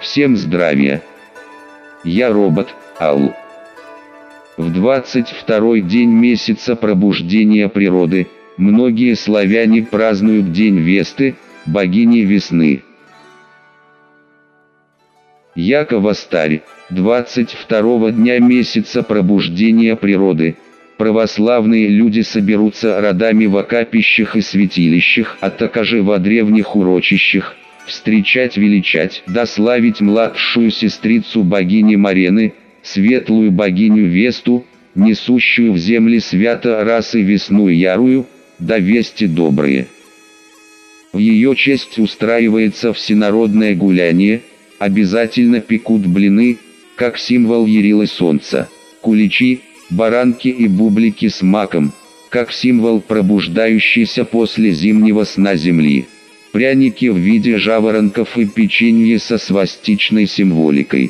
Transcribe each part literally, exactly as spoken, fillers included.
Всем здравия. Я робот, Ал. В двадцать второй день месяца пробуждения природы, многие славяне празднуют День Весты, богини весны. Яко Востарь, двадцать второго дня месяца пробуждения природы, православные люди соберутся родами в окапищах и святилищах, а также во древних урочищах, встречать, величать, да славить младшую сестрицу богини Марены, светлую богиню Весту, несущую в земли свято расы весну ярую, да вести добрые. В ее честь устраивается всенародное гуляние, обязательно пекут блины, как символ ярила солнца, куличи, баранки и бублики с маком, как символ пробуждающейся после зимнего сна земли, пряники в виде жаворонков и печенье со свастичной символикой.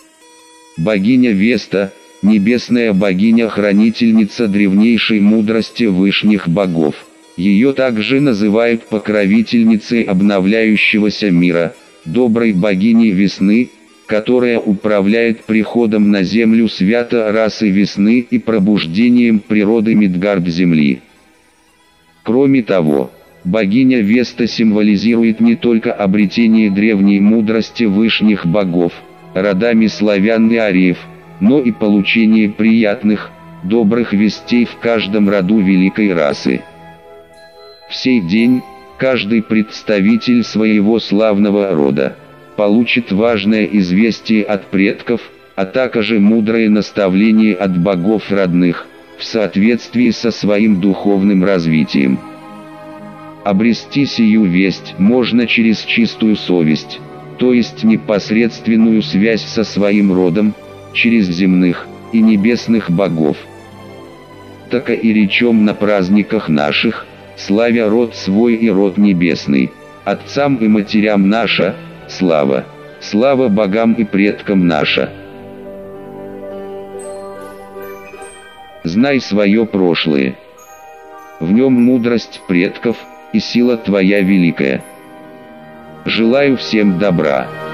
Богиня Веста, небесная богиня-хранительница древнейшей мудрости вышних богов. Ее также называют покровительницей обновляющегося мира, доброй богиней весны, которая управляет приходом на землю свято расы весны и пробуждением природы Мидгард земли. Кроме того, богиня Веста символизирует не только обретение древней мудрости вышних богов, родами славян и ариев, но и получение приятных, добрых вестей в каждом роду великой расы. В сей день, каждый представитель своего славного рода получит важное известие от предков, а также мудрое наставление от богов родных, в соответствии со своим духовным развитием. Обрести сию весть можно через чистую совесть, то есть непосредственную связь со своим родом, через земных и небесных богов. Так и речем на праздниках наших, славя род свой и род небесный, отцам и матерям наша, слава, слава богам и предкам наша. Знай свое прошлое. В нем мудрость предков и сила твоя великая. Желаю всем добра.